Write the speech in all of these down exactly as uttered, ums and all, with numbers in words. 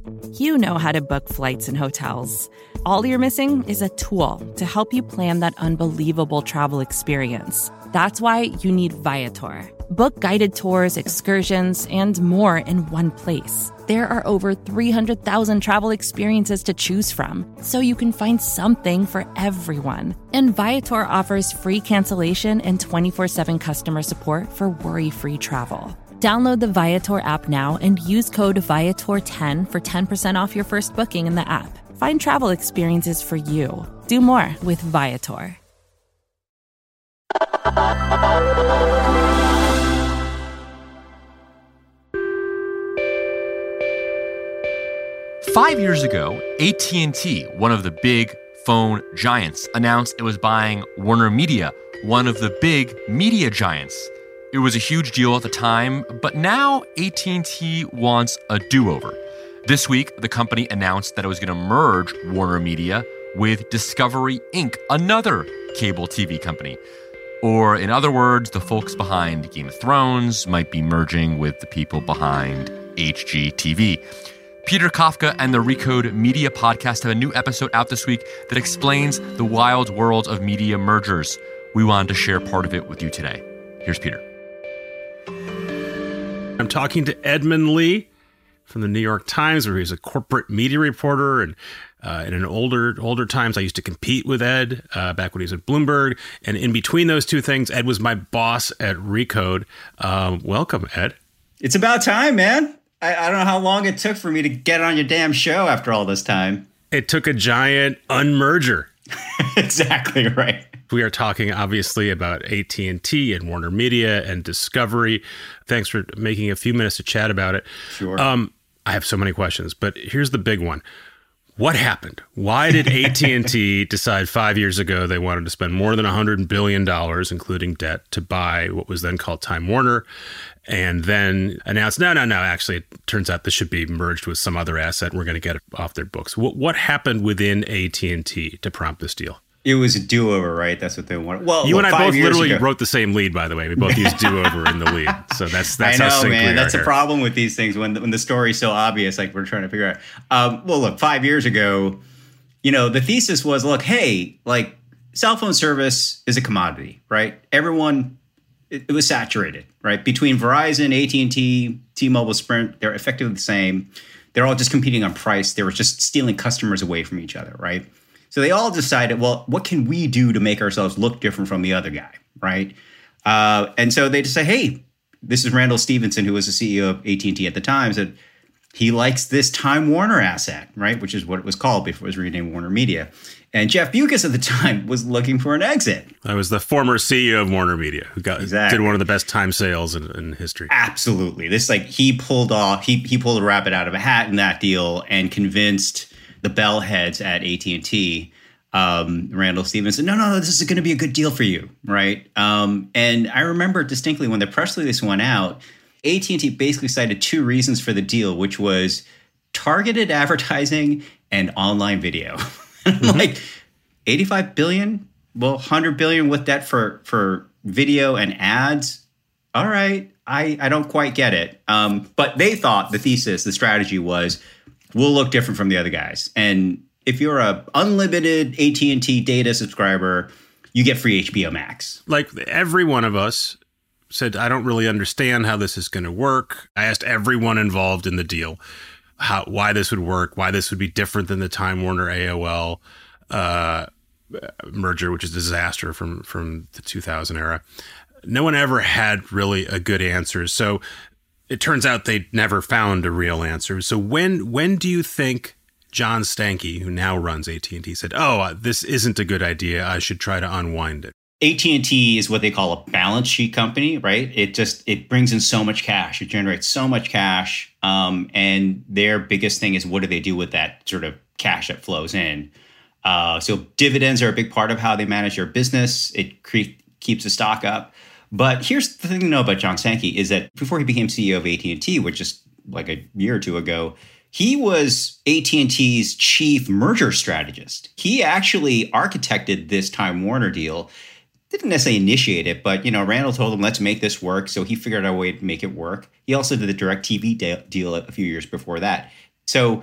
You know how to book flights and hotels. All you're missing is a tool to help you plan that unbelievable travel experience. That's why you need Viator. Book guided tours, excursions, and more in one place. There are over three hundred thousand travel experiences to choose from, so you can find something for everyone. And Viator offers free cancellation and twenty-four seven customer support for worry-free travel. Download the Viator app now and use code Viator ten for ten percent off your first booking in the app. Find travel experiences for you. Do more with Viator. Five years ago, A T and T, one of the big phone giants, announced it was buying Warner Media, one of the big media giants. It was a huge deal at the time, but now A T and T wants a do-over. This week, the company announced that it was going to merge Warner Media with Discovery Incorporated, another cable T V company. Or in other words, the folks behind Game of Thrones might be merging with the people behind H G T V. Peter Kafka and the Recode Media podcast have a new episode out this week that explains the wild world of media mergers. We wanted to share part of it with you today. Here's Peter. I'm talking to Edmund Lee from the New York Times, where he's a corporate media reporter. And uh, in an older older times, I used to compete with Ed uh, back when he was at Bloomberg. And in between those two things, Ed was my boss at Recode. Um, welcome, Ed. It's about time, man. I, I don't know how long it took for me to get on your damn show after all this time. It took a giant unmerger. Exactly right. We are talking, obviously, about A T and T and Warner Media and Discovery. Thanks for making a few minutes to chat about it. Sure. Um, I have so many questions, but here's the big one. What happened? Why did A T and T decide five years ago they wanted to spend more than one hundred billion dollars, including debt, to buy what was then called Time Warner, and then announced, no, no, no, actually, it turns out this should be merged with some other asset. And we're going to get it off their books. What, what happened within A T and T to prompt this deal? It was a do-over, right? That's what they wanted. Well, you look, and I both literally ago. wrote the same lead, by the way. We both used do-over in the lead. So that's that's I know, how sync man. we are That's here. the problem with these things when the, when the story's so obvious, like we're trying to figure out. Um, well, look, five years ago, you know, the thesis was, look, hey, like cell phone service is a commodity, right? Everyone, it, it was saturated, right? Between Verizon, A T and T, T-Mobile, Sprint, they're effectively the same. They're all just competing on price. They were just stealing customers away from each other, right? So they all decided, well, what can we do to make ourselves look different from the other guy, right? Uh, and so they just say, hey, this is Randall Stevenson, who was the C E O of A T and T at the time, said he likes this Time Warner asset, right, which is what it was called before it was renamed Warner Media. And Jeff Bewkes at the time was looking for an exit. I was the former C E O of Warner Media, who got Exactly. did one of the best time sales in, in history. Absolutely. This, like, he pulled off, he he pulled a rabbit out of a hat in that deal and convinced the bell heads at A T and T, um, Randall Stevenson, no, no, this is going to be a good deal for you, right? Um, and I remember distinctly when the press release went out, A T and T basically cited two reasons for the deal, which was targeted advertising and online video. Mm-hmm. Like eighty-five billion, well, one hundred billion with that for for video and ads. All right, I, I don't quite get it. Um, but they thought the thesis, the strategy was, we'll look different from the other guys. And if you're a unlimited A T and T data subscriber, you get free H B O Max. Like every one of us said, I don't really understand how this is going to work. I asked everyone involved in the deal how why this would work, why this would be different than the Time Warner A O L uh, merger, which is a disaster from, from the two thousand era. No one ever had really a good answer. So it turns out they never found a real answer. So when when do you think John Stankey, who now runs A T and T, said, oh, this isn't a good idea, I should try to unwind it? A T and T is what they call a balance sheet company, right? It just, it brings in so much cash. It generates so much cash. Um, and their biggest thing is, what do they do with that sort of cash that flows in? Uh, so dividends are a big part of how they manage their business. It cre- keeps the stock up. But here's the thing to know about John Stankey is that before he became C E O of A T and T, which is like a year or two ago, he was A T and T's chief merger strategist. He actually architected this Time Warner deal. Didn't necessarily initiate it, but, you know, Randall told him, let's make this work. So he figured out a way to make it work. He also did the DirecTV de- deal a few years before that. So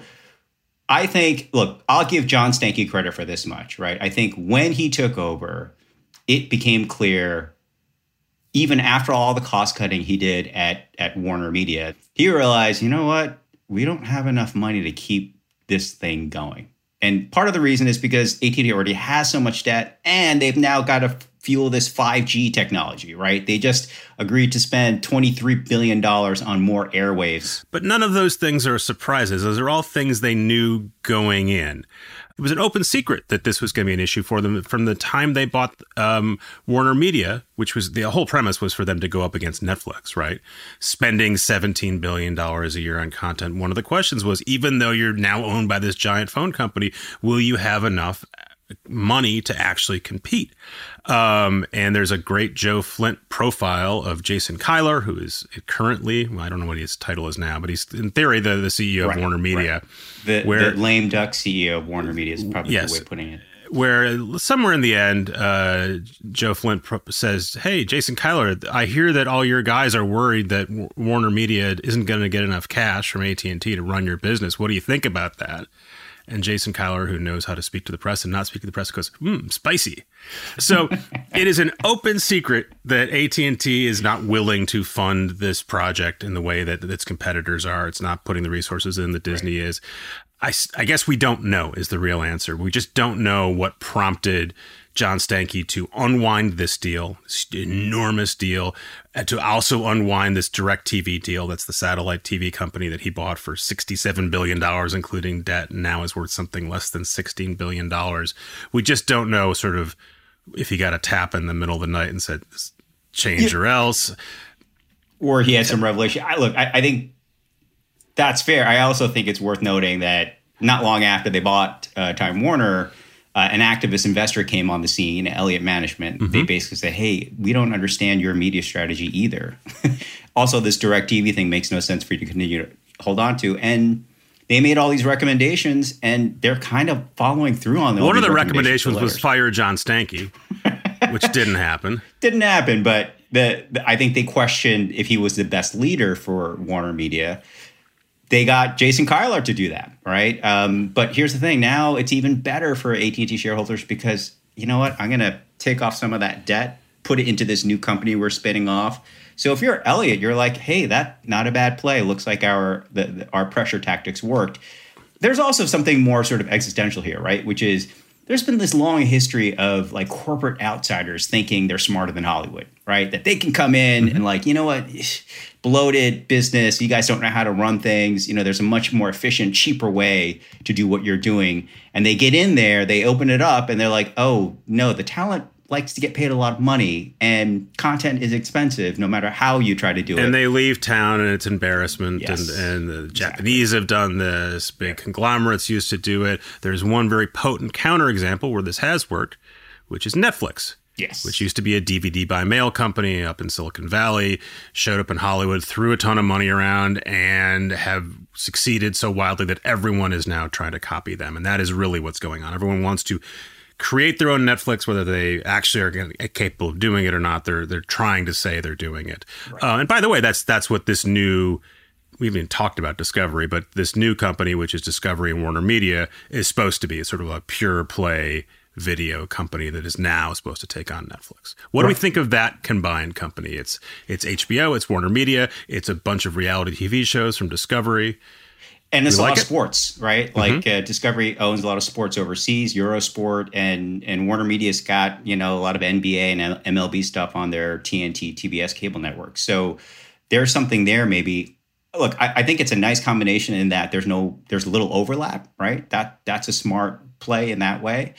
I think, look, I'll give John Stankey credit for this much, right? I think when he took over, it became clear, even after all the cost cutting he did at, at Warner Media, he realized, you know what? We don't have enough money to keep this thing going. And part of the reason is because A T and T already has so much debt, and they've now got to fuel this five G technology, right? They just agreed to spend twenty-three billion dollars on more airwaves. But none of those things are surprises. Those are all things they knew going in. It was an open secret that this was going to be an issue for them from the time they bought um, Warner Media, which was the whole premise was for them to go up against Netflix, right? Spending seventeen billion dollars a year on content. One of the questions was, even though you're now owned by this giant phone company, will you have enough money to actually compete? Um, and there's a great Joe Flint profile of Jason Kilar, who is currently, well, I don't know what his title is now, but he's in theory the, the C E O right, of Warner Media. Right. The, where, the lame duck C E O of Warner Media is probably yes, the way of putting it. Where somewhere in the end, uh, Joe Flint pro- says, hey, Jason Kilar, I hear that all your guys are worried that w- Warner Media isn't going to get enough cash from A T and T to run your business. What do you think about that? And Jason Kilar, who knows how to speak to the press and not speak to the press, goes, hmm, spicy. So it is an open secret that A T and T is not willing to fund this project in the way that its competitors are. It's not putting the resources in that Disney right. is. I, I guess we don't know is the real answer. We just don't know what prompted John Stankey to unwind this deal, this enormous deal, and to also unwind this DirecTV deal. That's the satellite T V company that he bought for sixty-seven billion dollars, including debt, and now is worth something less than sixteen billion dollars. We just don't know sort of if he got a tap in the middle of the night and said, change yeah. or else. Or he had some revelation. I, look, I, I think that's fair. I also think it's worth noting that not long after they bought uh, Time Warner, Uh, an activist investor came on the scene, Elliott Management. Mm-hmm. They basically said, hey, we don't understand your media strategy either. Also, this DirecTV thing makes no sense for you to continue to hold on to. And they made all these recommendations, and they're kind of following through on them. One of the recommendations was fire John Stankey, which didn't happen. Didn't happen, but the, the I think they questioned if he was the best leader for Warner Media. They got Jason Kilar to do that, right? Um, but here's the thing. Now it's even better for A T and T shareholders because, you know what? I'm going to take off some of that debt, put it into this new company we're spinning off. So if you're Elliott, you're like, hey, that's not a bad play. Looks like our the, the, our pressure tactics worked. There's also something more sort of existential here, right? Which is there's been this long history of like corporate outsiders thinking they're smarter than Hollywood, right? That they can come in mm-hmm. and like, you know what? Bloated business. You guys don't know how to run things. You know, there's a much more efficient, cheaper way to do what you're doing. And they get in there, they open it up and they're like, oh, no, the talent likes to get paid a lot of money and content is expensive no matter how you try to do and it. And they leave town and it's embarrassment. Yes. And, and the Japanese exactly. have done this. Big yeah. conglomerates used to do it. There's one very potent counterexample where this has worked, which is Netflix. Yes. Which used to be a D V D by mail company up in Silicon Valley, showed up in Hollywood, threw a ton of money around, and have succeeded so wildly that everyone is now trying to copy them. And that is really what's going on. Everyone wants to create their own Netflix, whether they actually are capable of doing it or not. They're they're trying to say they're doing it. Right. Uh, and by the way, that's that's what this new, we haven't even talked about Discovery, but this new company, which is Discovery and Warner Media, is supposed to be. It's sort of a pure play video company that is now supposed to take on Netflix. What right. do we think of that combined company? It's it's H B O, it's Warner Media, it's a bunch of reality T V shows from Discovery. And it's you a like lot it? of sports, right? Mm-hmm. Like uh, Discovery owns a lot of sports overseas, Eurosport, and and Warner Media's got, you know, a lot of N B A and M L B stuff on their T N T, T B S cable network. So there's something there maybe. Look, I, I think it's a nice combination in that there's no there's a little overlap, right? That that's a smart play in that way.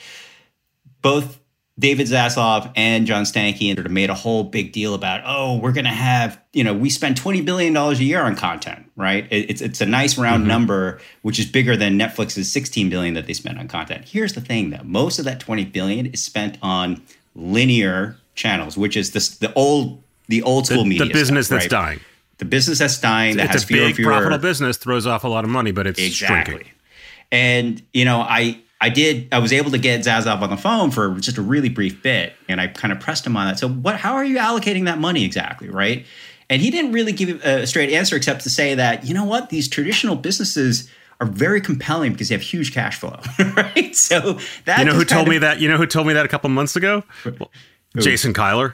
Both David Zaslav and John Stankey sort of made a whole big deal about, oh, we're going to have, you know, we spend twenty billion dollars a year on content, right? It, it's it's a nice round mm-hmm. number, which is bigger than Netflix's sixteen billion dollars that they spend on content. Here's the thing, though. Most of that twenty billion dollars is spent on linear channels, which is this, the old the old school the, media The business stuff, that's right? dying. The business that's dying. That it's has a fewer big, fewer, profitable business, throws off a lot of money, but it's exactly. shrinking. And, you know, I... I did. I was able to get Zaslav on the phone for just a really brief bit, and I kind of pressed him on that. So, what? How are you allocating that money exactly, right? And he didn't really give a straight answer, except to say that, you know what, these traditional businesses are very compelling because they have huge cash flow, right? So that you know who told of, me that. You know who told me that a couple months ago? Well, Jason Kyler.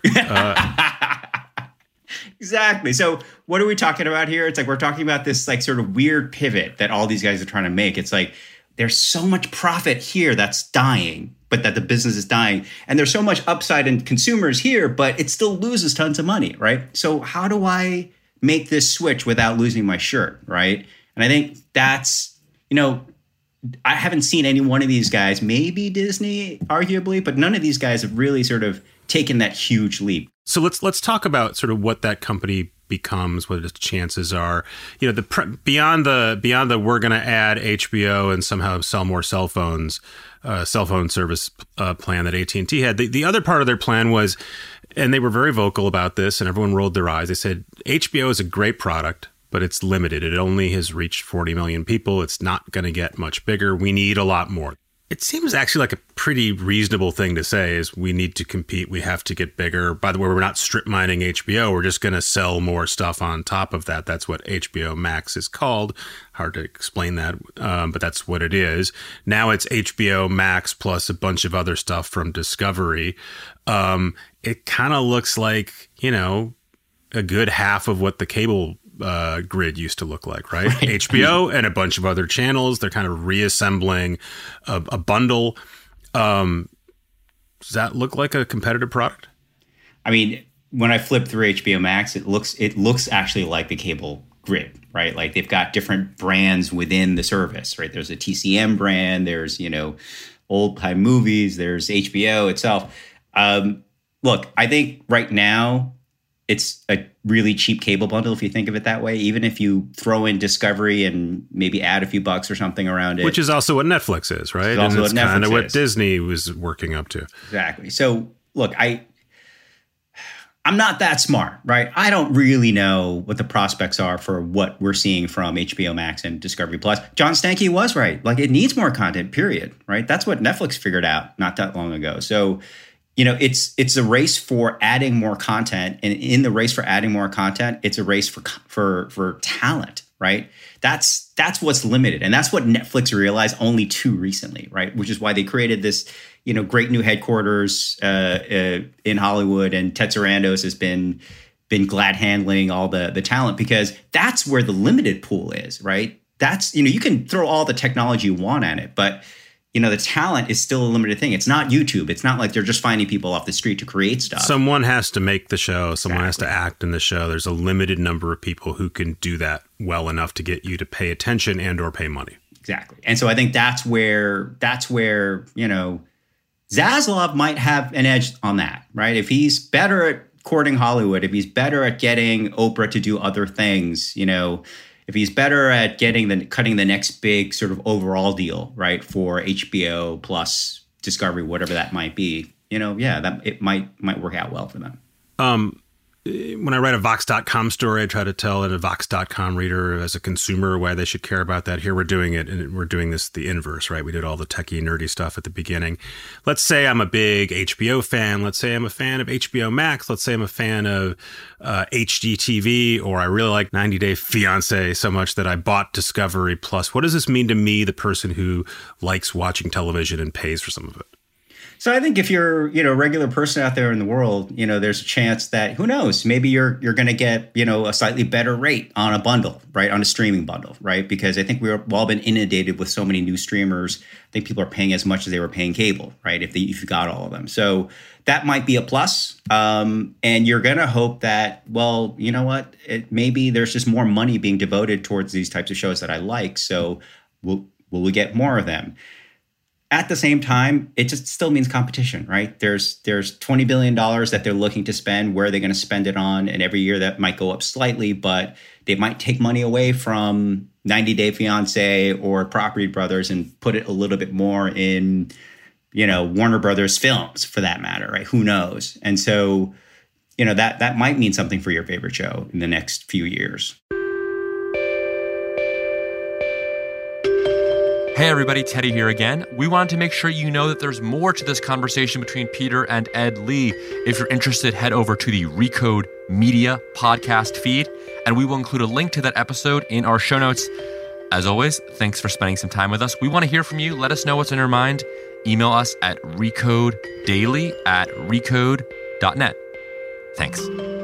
Uh, exactly. So what are we talking about here? It's like we're talking about this like sort of weird pivot that all these guys are trying to make. It's like there's so much profit here that's dying, but that the business is dying, and there's so much upside in consumers here, but it still loses tons of money, right? So how do I make this switch without losing my shirt, right? And I think that's, you know, I haven't seen any one of these guys, maybe Disney, arguably, but none of these guys have really sort of taken that huge leap. So let's let's talk about sort of what that company becomes, what its chances are. You know, the pre- beyond the beyond the we're going to add H B O and somehow sell more cell phones, uh, cell phone service uh, plan that A T and T had. The, the other part of their plan was, and they were very vocal about this, and everyone rolled their eyes. They said H B O is a great product, but it's limited. It only has reached forty million people. It's not going to get much bigger. We need a lot more. It seems actually like a pretty reasonable thing to say is we need to compete. We have to get bigger. By the way, we're not strip mining H B O. We're just going to sell more stuff on top of that. That's what H B O Max is called. Hard to explain that, um, but that's what it is. Now it's H B O Max plus a bunch of other stuff from Discovery. Um, it kind of looks like, you know, a good half of what the cable Uh, grid used to look like, right? right? H B O and a bunch of other channels. They're kind of reassembling a, a bundle. Um, does that look like a competitive product? I mean, when I flip through H B O Max, it looks it looks actually like the cable grid, right? Like they've got different brands within the service, right? There's a T C M brand. There's, you know, old time movies. There's H B O itself. Um, look, I think right now, it's a really cheap cable bundle if you think of it that way. Even if you throw in Discovery and maybe add a few bucks or something around it. Which is also what Netflix is, right? Also and it's kind of what is. Disney was working up to. Exactly. So look, I, I'm not that smart, right? I don't really know what the prospects are for what we're seeing from H B O Max and Discovery Plus. John Stankey was right. Like it needs more content, period, right? That's what Netflix figured out not that long ago. So you know, it's it's a race for adding more content, and in the race for adding more content, it's a race for for for talent, right? That's that's what's limited, and that's what Netflix realized only too recently, right? Which is why they created this, you know, great new headquarters uh, uh, in Hollywood, and Ted Sarandos has been been glad handling all the the talent because that's where the limited pool is, right? That's, you know, you can throw all the technology you want at it, but you know, the talent is still a limited thing. It's not YouTube. It's not like they're just finding people off the street to create stuff. Someone has to make the show. Someone exactly. has to act in the show. There's a limited number of people who can do that well enough to get you to pay attention and or pay money. Exactly. And so I think that's where, that's where, you know, Zaslav might have an edge on that, right? If he's better at courting Hollywood, if he's better at getting Oprah to do other things, you know, if he's better at getting the cutting the next big sort of overall deal, right, for H B O plus Discovery, whatever that might be, you know, yeah, that it might might work out well for them. Um, when I write a Vox dot com story, I try to tell a Vox dot com reader as a consumer why they should care about that. Here we're doing it, and we're doing this the inverse, right? We did all the techie, nerdy stuff at the beginning. Let's say I'm a big H B O fan. Let's say I'm a fan of H B O Max. Let's say I'm a fan of uh, H G T V, or I really like ninety day fiancé so much that I bought Discovery Plus. What does this mean to me, the person who likes watching television and pays for some of it? So I think if you're, you know, a regular person out there in the world, you know, there's a chance that, who knows, maybe you're you're going to get, you know, a slightly better rate on a bundle, right, on a streaming bundle, right? Because I think we've all been inundated with so many new streamers. I think people are paying as much as they were paying cable, right, if, they, if you got all of them. So that might be a plus. Um, and you're going to hope that, well, you know what, it, maybe there's just more money being devoted towards these types of shows that I like. So will will we get more of them? At the same time, it just still means competition, right? There's there's twenty billion dollars that they're looking to spend. Where are they going to spend it on? And every year that might go up slightly, but they might take money away from ninety day fiancé or Property Brothers and put it a little bit more in, you know, Warner Brothers films for that matter, right? Who knows? And so, you know, that that might mean something for your favorite show in the next few years. Hey everybody, Teddy here again. We wanted to make sure you know that there's more to this conversation between Peter and Ed Lee. If you're interested, head over to the Recode Media podcast feed, and we will include a link to that episode in our show notes. As always, thanks for spending some time with us. We want to hear from you. Let us know what's on your mind. Email us at recodedaily at recode dot net. Thanks.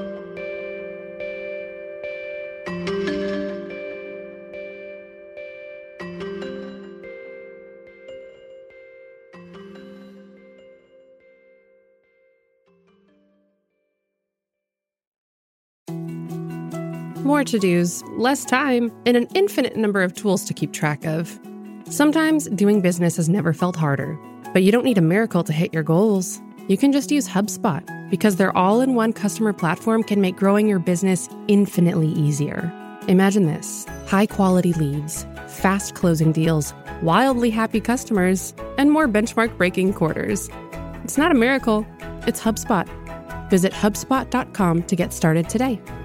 More to-dos, less time, and an infinite number of tools to keep track of. Sometimes doing business has never felt harder, but you don't need a miracle to hit your goals. You can just use HubSpot, because their all-in-one customer platform can make growing your business infinitely easier. Imagine this: high-quality leads, fast closing deals, wildly happy customers, and more benchmark-breaking quarters. It's not a miracle, it's HubSpot. Visit HubSpot dot com to get started today.